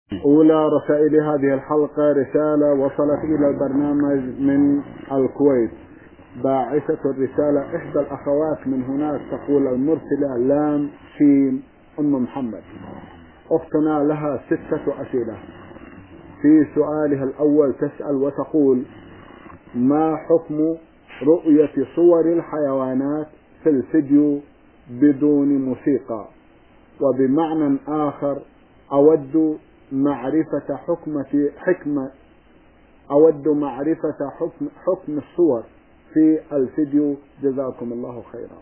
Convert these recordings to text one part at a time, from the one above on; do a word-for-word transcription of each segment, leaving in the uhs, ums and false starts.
أولى رسائل هذه الحلقة رسالة وصلت إلى البرنامج من الكويت. باعثة الرسالة إحدى الأخوات من هناك تقول: المرسلة لام شين أم محمد. أختنا لها ستة أسئلة. في سؤالها الأول تسأل وتقول: ما حكم رؤية صور الحيوانات في الفيديو بدون موسيقى؟ وبمعنى آخر أود معرفة حكم في حكمة أود معرفة حكم حكم الصور في الفيديو، جزاكم الله خيرا.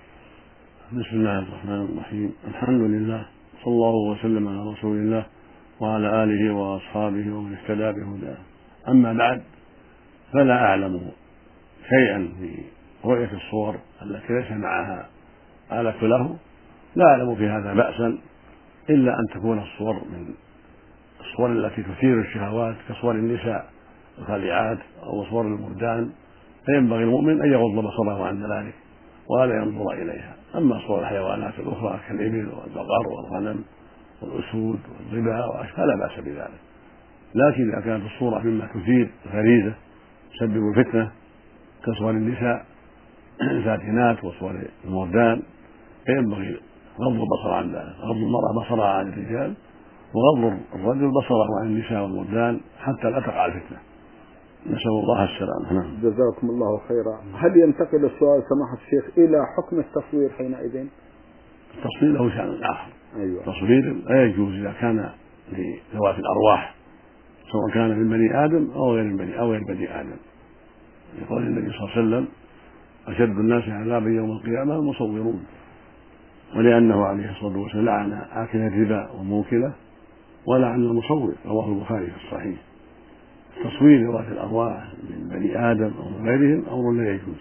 بسم الله الرحمن الرحيم. الحمد لله، صلى الله وسلم على رسول الله وعلى آله وأصحابه ومن اهتدى بهداه. أما بعد، فلا أعلم شيئا في رؤية الصور التي ليس معها آلة له، لا أعلم في هذا بأسا، إلا أن تكون الصور من الصور التي تثير الشهوات كصور النساء الخليعات أو صور المردان، فينبغي المؤمن أن يغض بصره عن ذلك ولا ينظر إليها. أما صور الحيوانات الأخرى كالإبل والبقر والغنم والأسود والضباع فلا بأس بذلك، لكن إذا كانت الصورة مما تثير الغريزة تسبب الفتنة كصور النساء الفاتنات وصور المردان، فينبغي غض البصر عن ذلك، غض المرأة بصرها عن الرجال وغض الرجل بصره عن النساء والمردان حتى لا تقع الفتنة. نسأل الله السلامة. جزاكم الله خيرا. هل ينتقل السؤال سماحة الشيخ إلى حكم التصوير حينئذ؟ التصوير له شأن آخر. أيوة. التصوير لا يجوز إذا كان لذوات الأرواح، سواء كان من بني آدم أو غير بني أو غير بني آدم. يقول النبي صلى الله عليه وسلم: أشد الناس عذابا يوم القيامة المصورون. ولأنه عليه الصلاة والسلام لعن آكل الربا وموكله ولعن المصور، رواه البخاري في الصحيح. تصوير ذوات الأرواح من بني آدم أو من غيرهم أمر لا يجوز،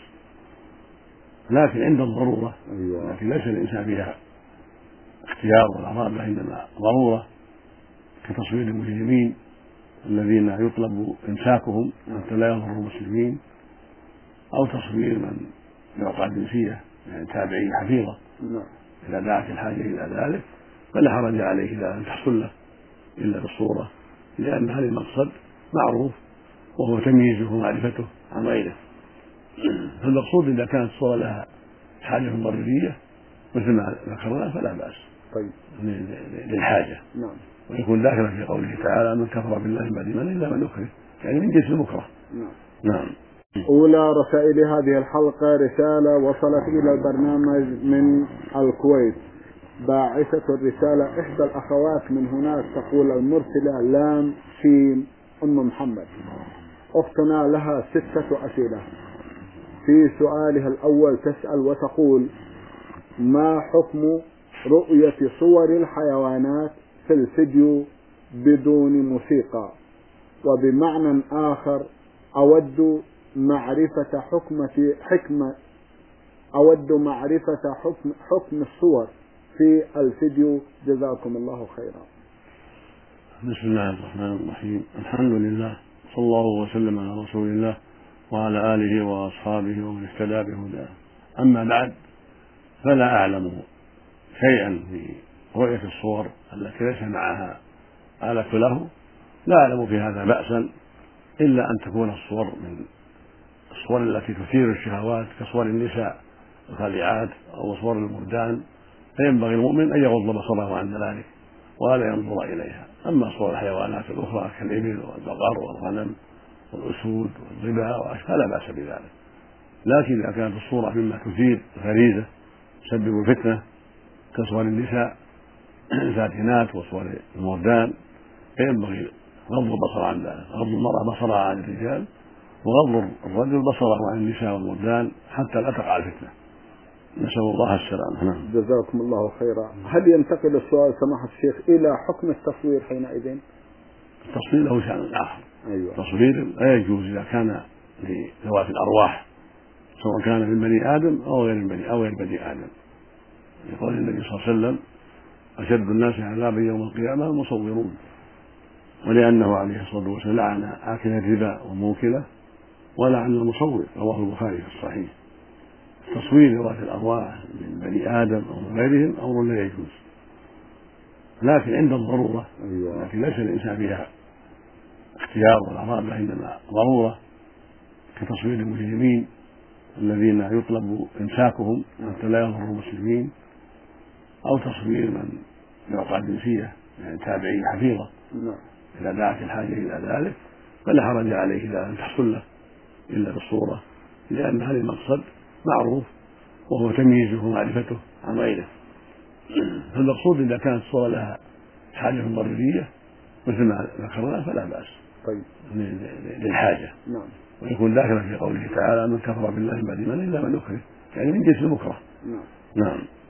لكن عند الضرورة أيوة. التي ليس الإنسان فيها اختيار ولا رغبة، عندما ضرورة كتصوير المجرمين الذين يطلب إمساكهم حتى لا يضروا المسلمين، أو تصوير من يوقع الجنسية يعني تابعية حفيظة إذا دعت الحاجة إلى ذلك، فلا حرج عليه إذا لم تحصل له إلا بالصورة، لأن هذا المقصد معروف وهو تمييزه ومعرفته عن غيره. فالمقصود إذا كانت الصورة لها حاجة ضرورية مثل ما ذكرنا فلا بأس. طيب. للحاجة. نعم. ويكون داخلا في قوله تعالى: من كفر بالله من بعد إيمانه إلا من أكره، يعني من جنس المكره. نعم. نعم. أولى رسائل هذه الحلقة رسالة وصلت إلى البرنامج من الكويت. باعثة الرسالة إحدى الأخوات من هناك تقول: المرسلة لام شين أم محمد. أختنا لها ستة أسئلة. في سؤالها الأول تسأل وتقول: ما حكم رؤية صور الحيوانات في الفيديو بدون موسيقى؟ وبمعنى آخر أود معرفة حكم في حكمة أود معرفة حكم حكم الصور في الفيديو، جزاكم الله خيرا. بسم الله الرحمن الرحيم. الحمد لله، صلى الله وسلم على رسول الله وعلى آله وأصحابه ومن اهتدى بهداه. أما بعد، فلا أعلم شيئا في رؤية الصور التي ليس معها آلة له، لا أعلم في هذا بأسا، إلا أن تكون الصور من الصور التي تثير الشهوات كصور النساء الخليعات أو صور المردان، فينبغي المؤمن أن يغض بصره عن ذلك ولا ينظر إليها. أما صور الحيوانات الأخرى كالإبل والبقر والغنم والأسود والضباع فلا بأس بذلك، لكن إذا كانت الصورة مما تثير الغريزة تسبب الفتنة كصور النساء الفاتنات وصور المردان، فينبغي غض البصر عن ذلك، غض المرأة بصرها عن الرجال وغض الرجل بصره عن النساء والمردان حتى لا تقع الفتنة. نسأل الله السلامة. جزاكم الله خيرا. هل ينتقل السؤال سماحة الشيخ إلى حكم التصوير حينئذ؟ التصوير له شأن آخر. أيوة. التصوير لا يجوز إذا كان لذوات الأرواح، سواء كان من بني آدم أو غير بني أو غير بني آدم. يقول النبي صلى الله عليه وسلم: أشد الناس عذابا يوم القيامة المصورون. ولأنه عليه الصلاة والسلام لعن آكل الربا وموكله ولعن المصور، رواه البخاري في الصحيح. تصوير ذوات الأرواح من بني آدم أو من غيرهم أمر لا يجوز، لكن عند الضرورة. أيوة. لكن ليس الإنسان فيها اختيار ولا رغبة، إنما ضرورة، كتصوير المجرمين الذين يطلب إمساكهم حتى لا يضروا المسلمين، أو تصوير من يعطى الجنسية يعني تابعي حفيظة إذا دعت الحاجة إلى ذلك، فلا حرج عليه إذا لم تحصل له إلا بالصورة، لأن هذا المقصد معروف وهو تمييزه ومعرفته عن غيره. فالمقصود إذا كانت الصورة لها حاجة ضرورية مثل ما ذكرنا فلا بأس. طيب. للحاجة. نعم. ويكون داخلا في قوله تعالى: من كفر بالله من بعد إيمانه إلا من أكره، يعني من جنس المكره. نعم. نعم.